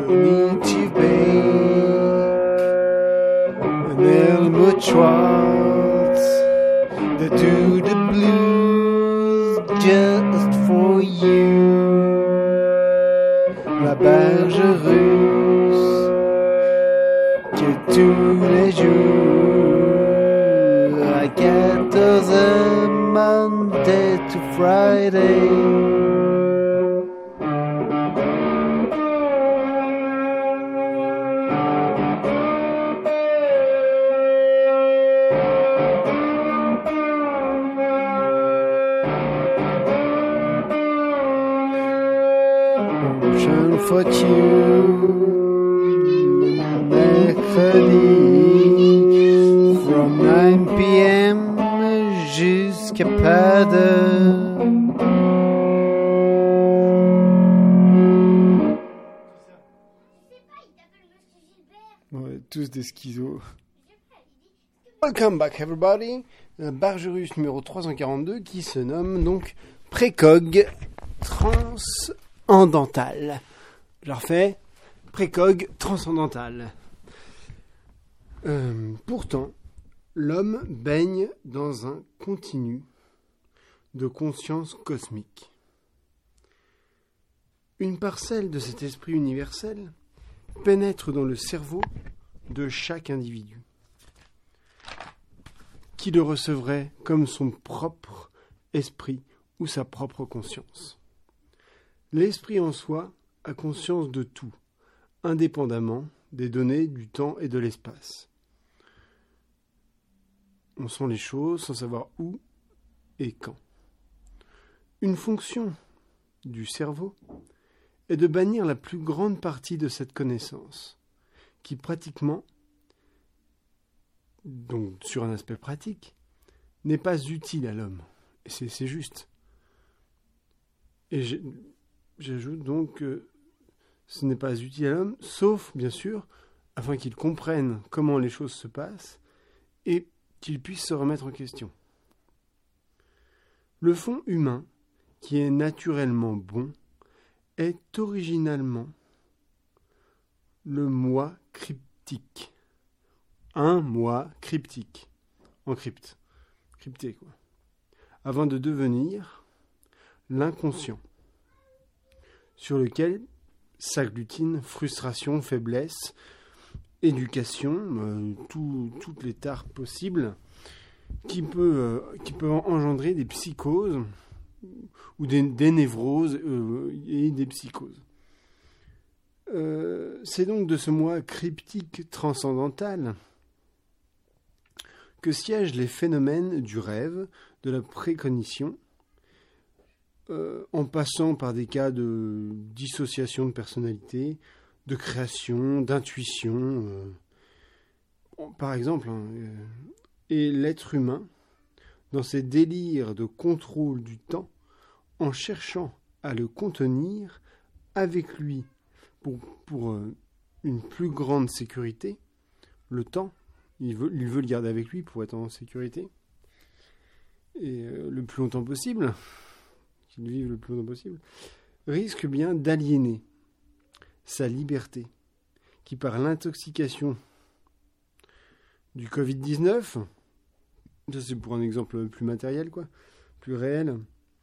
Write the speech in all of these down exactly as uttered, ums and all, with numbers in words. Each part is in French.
Nietzsche bake an Helmut Schwartz that do the blues just for you. La berge russe que tous les jours à quatorze heures Monday to Friday. Ocean for you, mercredi, from nine p.m. jusqu'à pas d'heure. Ouais, tous des schizos. Welcome back everybody. Bargerus numéro trois cent quarante-deux qui se nomme donc Précog transcendantal. Je le refais, Précog transcendantal. Euh, pourtant, l'homme baigne dans un continu de conscience cosmique. Une parcelle de cet esprit universel pénètre dans le cerveau de chaque individu, qui le recevrait comme son propre esprit ou sa propre conscience. L'esprit en soi a conscience de tout, indépendamment des données, du temps et de l'espace. On sent les choses sans savoir où et quand. Une fonction du cerveau est de bannir la plus grande partie de cette connaissance, qui pratiquement, donc sur un aspect pratique, n'est pas utile à l'homme. Et c'est, c'est juste. Et j'ai, j'ajoute donc que ce n'est pas utile à l'homme, sauf, bien sûr, afin qu'il comprenne comment les choses se passent et qu'il puisse se remettre en question. Le fond humain, qui est naturellement bon, est originalement le moi cryptique. Un moi cryptique. En crypte. Crypté, quoi. Avant de devenir l'inconscient, sur lequel s'agglutinent frustration, faiblesse, éducation, euh, tout, toutes les tares possibles, qui, peut, euh, qui peuvent engendrer des psychoses ou des, des névroses euh, et des psychoses. Euh, c'est donc de ce moi cryptique transcendantal que siègent les phénomènes du rêve, de la précognition, euh, en passant par des cas de dissociation de personnalité, de création, d'intuition, euh, par exemple, hein, euh, et l'être humain, dans ses délires de contrôle du temps, en cherchant à le contenir avec lui pour, pour euh, une plus grande sécurité, le temps, il veut, il veut le garder avec lui pour être en sécurité, et euh, le plus longtemps possible, qu'il vive le plus longtemps possible, risque bien d'aliéner sa liberté, qui par l'intoxication du covid dix-neuf, ça c'est pour un exemple plus matériel, quoi, plus réel,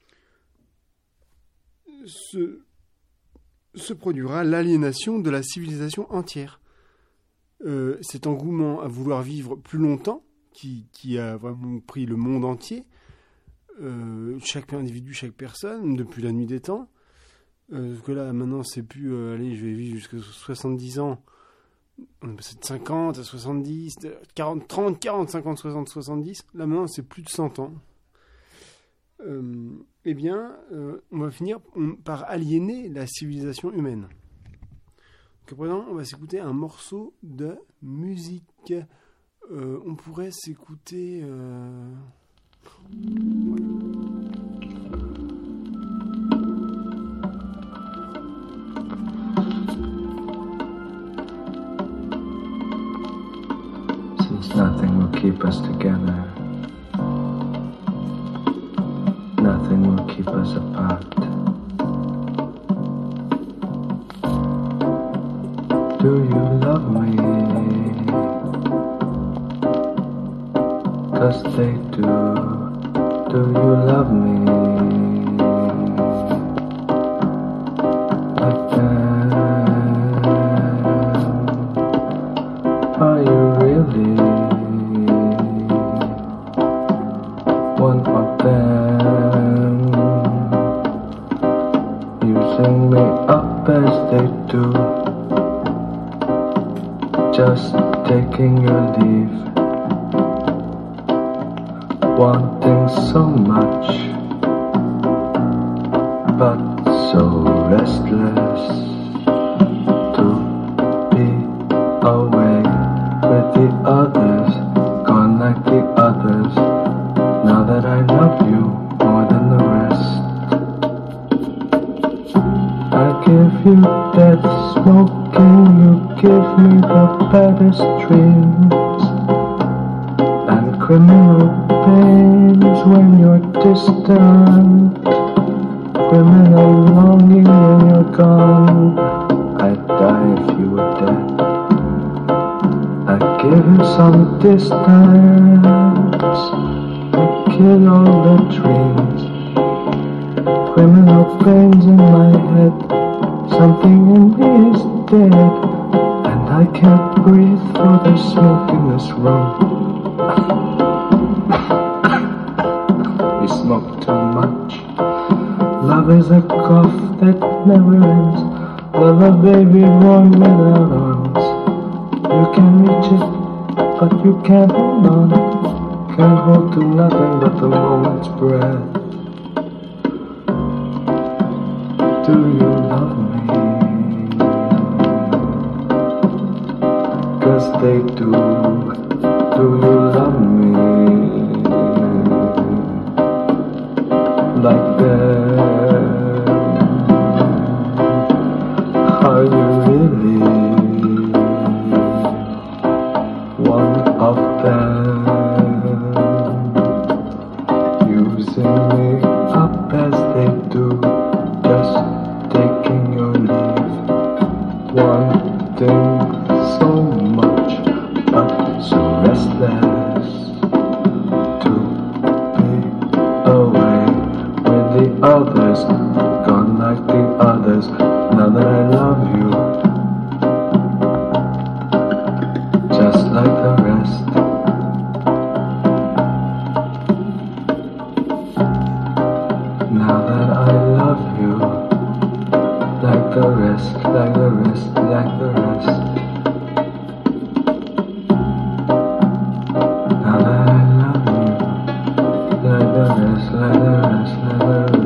se, se produira l'aliénation de la civilisation entière. Euh, cet engouement à vouloir vivre plus longtemps, qui, qui a vraiment pris le monde entier, euh, chaque individu, chaque personne, depuis la nuit des temps, euh, parce que là, maintenant, c'est plus, euh, allez, je vais vivre jusqu'à soixante-dix ans, on est passé de cinquante à soixante-dix, quarante, trente, quarante, cinquante, soixante, soixante-dix, là maintenant, c'est plus de cent ans. Euh, eh bien, euh, on va finir par aliéner la civilisation humaine. Donc, à présent, on va s'écouter un morceau de musique. Euh, on pourrait s'écouter... Euh... Ouais. Since nothing will keep us together, nothing will keep us apart. Do you love me? 'Cause they do. Do you love me? Like that? Are you really one of them? Using me up as they do, just taking your leave, wanting so much, but so restless to be away with the others, gone like the others. Now that I love you more than the rest, I give you that smoking, you give me the baddest dreams and criminal pains when you're distant, criminal longing when you're gone. I'd die if you were dead. I'd give you some distance, I'd kill all the dreams, criminal pains in my head. Something in me is dead, and I can't breathe through the smoke in this room. We smoke too much. Love is a cough that never ends. Love a baby born without arms. You can reach it, but you can't hold on. Can't hold to nothing but the moment's breath. Do you love me? 'Cause they do. Do you love me? Like them? Are you really one of them? Using me up as they do, just taking your leave, wanting so much, but so restless to be away with the others, gone like the others. Now that I love you, just like the rest. Now that I love you, like the rest, like the rest, like the rest. Now that I love you, like the rest, like the rest, like the rest.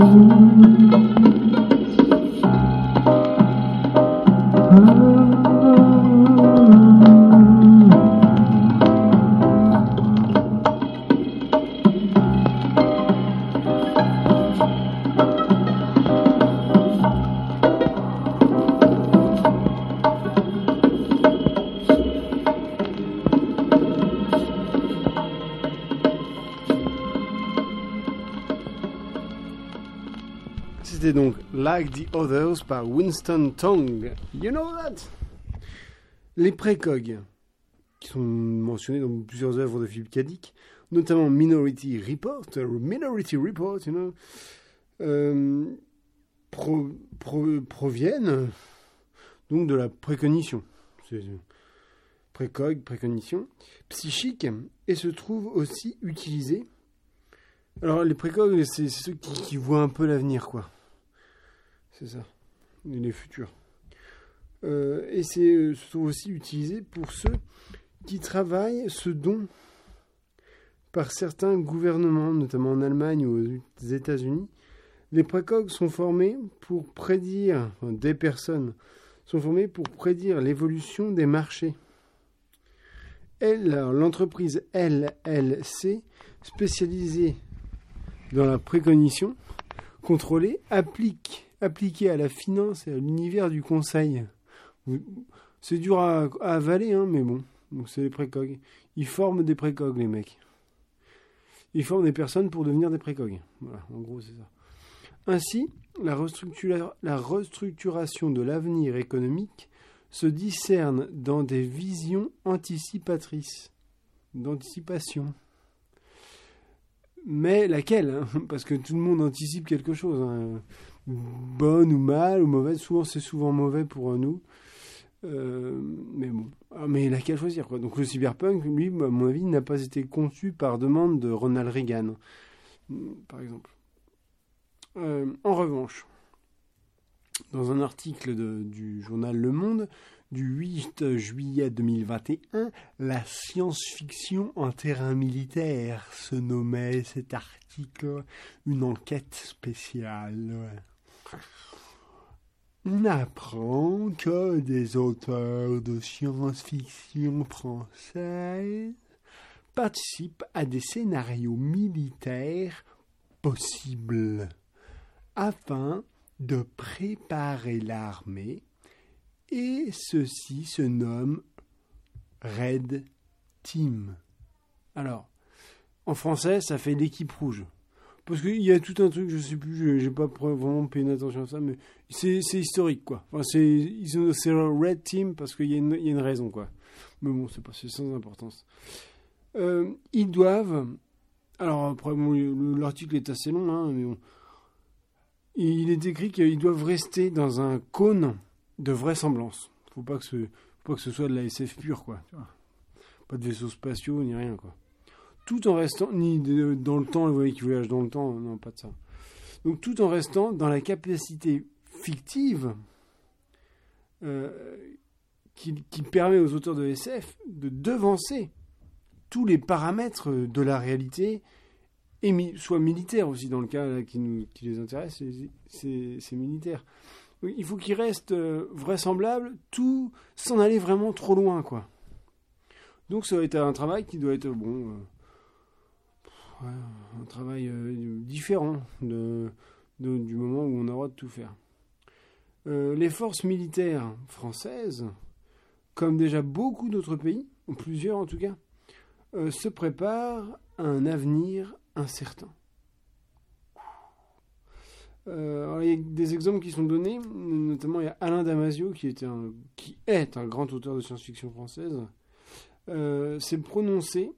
C'était donc Like the Others par Winston Tong. You know that? Les précogs, qui sont mentionnés dans plusieurs œuvres de Philip K. Dick, notamment Minority Report, Minority Report, you know, euh, pro, pro, proviennent donc de la précognition. C'est précog, précognition psychique, et se trouvent aussi utilisés. Alors les précogs, c'est, c'est ceux qui, qui voient un peu l'avenir, quoi. C'est ça, les futurs. Euh, et c'est se trouve aussi utilisés pour ceux qui travaillent ce don par certains gouvernements, notamment en Allemagne ou aux États-Unis. Les précogs sont formés pour prédire, enfin, des personnes sont formées pour prédire l'évolution des marchés. Elle, alors, l'entreprise L L C, spécialisée dans la précognition contrôlée, applique, appliquée à la finance et à l'univers du conseil. C'est dur à, à avaler, hein, mais bon. Donc c'est les précogs. Ils forment des précogs, les mecs. Ils forment des personnes pour devenir des précogs. Voilà, en gros, c'est ça. Ainsi, la, restructura- la restructuration de l'avenir économique se discerne dans des visions anticipatrices, d'anticipation. Mais laquelle, hein? Parce que tout le monde anticipe quelque chose, hein. Bonne ou mal ou mauvaise, souvent c'est souvent mauvais pour nous. Euh, mais bon, ah, mais laquelle choisir quoi. Donc le cyberpunk, lui, à mon avis, n'a pas été conçu par demande de Ronald Reagan, par exemple. Euh, en revanche, dans un article de, du journal Le Monde du huit juillet deux mille vingt et un, la science-fiction en terrain militaire se nommait cet article une enquête spéciale. On apprend que des auteurs de science-fiction françaises participent à des scénarios militaires possibles afin de préparer l'armée, et ceci se nomme Red Team. Alors, en français, ça fait l'équipe rouge. Parce qu'il y a tout un truc, je sais plus, j'ai pas vraiment payé attention à ça, mais c'est, c'est historique, quoi. Enfin, c'est, c'est le Red Team parce qu'il y a une, il y a une raison, quoi. Mais bon, c'est pas, c'est sans importance. Euh, ils doivent... Alors, après, bon, l'article est assez long, hein, mais bon. Il est écrit qu'ils doivent rester dans un cône de vraisemblance. Faut pas que ce, faut pas que ce soit de la S F pure, quoi. Pas de vaisseaux spatiaux, ni rien, quoi. Tout en restant, ni de, dans le temps, vous voyez qu'ils voyagent dans le temps, non, pas de ça. Donc tout en restant dans la capacité fictive euh, qui, qui permet aux auteurs de S F de devancer tous les paramètres de la réalité, et mi- soit militaire aussi, dans le cas là, qui, nous, qui les intéresse, c'est, c'est, c'est militaire. Donc, il faut qu'ils restent euh, vraisemblables, tout sans aller vraiment trop loin, quoi. Donc ça va être un travail qui doit être, bon... Euh, Ouais, un travail euh, différent de, de, du moment où on a le droit de tout faire. Euh, les forces militaires françaises, comme déjà beaucoup d'autres pays, ou plusieurs en tout cas, euh, se préparent à un avenir incertain. Euh, alors, il y a des exemples qui sont donnés, notamment il y a Alain Damasio, qui, était un, qui est un grand auteur de science-fiction française, euh, s'est prononcé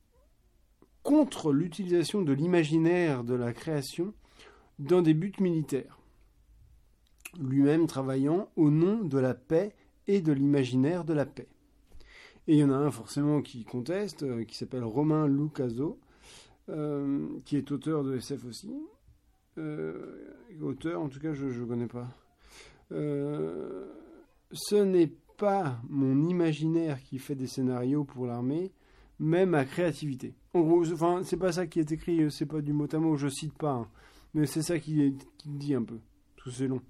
contre l'utilisation de l'imaginaire de la création dans des buts militaires, lui-même travaillant au nom de la paix et de l'imaginaire de la paix. Et il y en a un forcément qui conteste, euh, qui s'appelle Romain Lucaso, euh, qui est auteur de S F aussi. Euh, auteur, en tout cas, je ne connais pas. Euh, ce n'est pas mon imaginaire qui fait des scénarios pour l'armée, mais ma créativité. En gros, enfin, c'est pas ça qui est écrit, c'est pas du mot à mot, je cite pas, hein, mais c'est ça qui, est, qui dit un peu, parce que c'est long.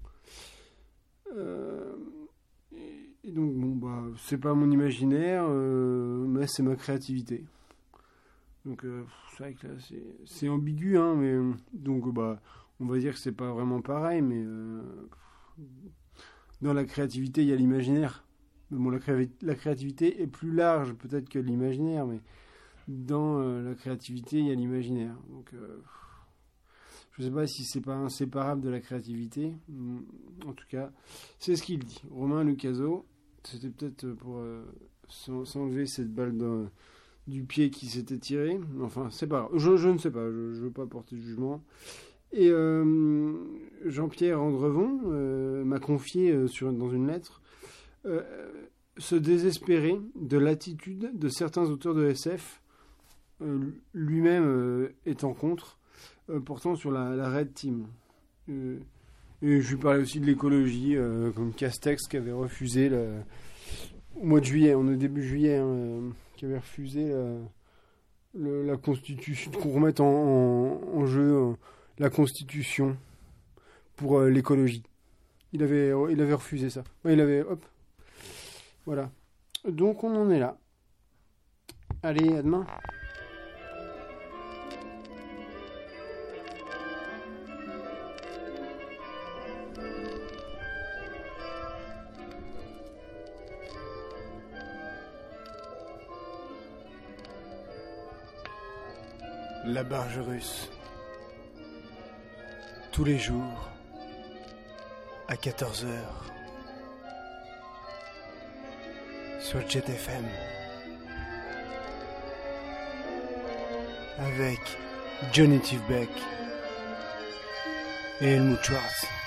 Euh, et, et donc, bon, bah, c'est pas mon imaginaire, euh, mais c'est ma créativité. Donc, euh, c'est vrai que là, c'est, c'est ambigu, hein, mais donc, bah, on va dire que c'est pas vraiment pareil, mais euh, dans la créativité, il y a l'imaginaire. Bon, la, cré- la créativité est plus large peut-être que l'imaginaire, mais dans euh, la créativité, il y a l'imaginaire. Donc, euh, je ne sais pas si c'est pas inséparable de la créativité. En tout cas, c'est ce qu'il dit. Romain Lucaso, c'était peut-être pour euh, s'enlever cette balle dans, du pied qui s'était tiré. Enfin, c'est pas grave. Je, je ne sais pas, je ne veux pas porter de jugement. Et euh, Jean-Pierre Andrevon euh, m'a confié euh, sur, dans une lettre euh, se désespérer de l'attitude de certains auteurs de S F, euh, lui-même euh, étant contre, euh, portant sur la, la Red Team. Euh, et je lui parlais aussi de l'écologie, euh, comme Castex qui avait refusé le, au mois de juillet, on est début juillet, hein, euh, qui avait refusé la, le, la Constitution, qu'on remette en, en, en jeu euh, la Constitution pour euh, l'écologie. Il avait, il avait refusé ça. Ouais, il avait, hop. Voilà. Donc on en est là. Allez, à demain. La barge russe. Tous les jours, à quatorze heures. sur Jet F M avec Johnny Tivbeck et Helmut Schwartz.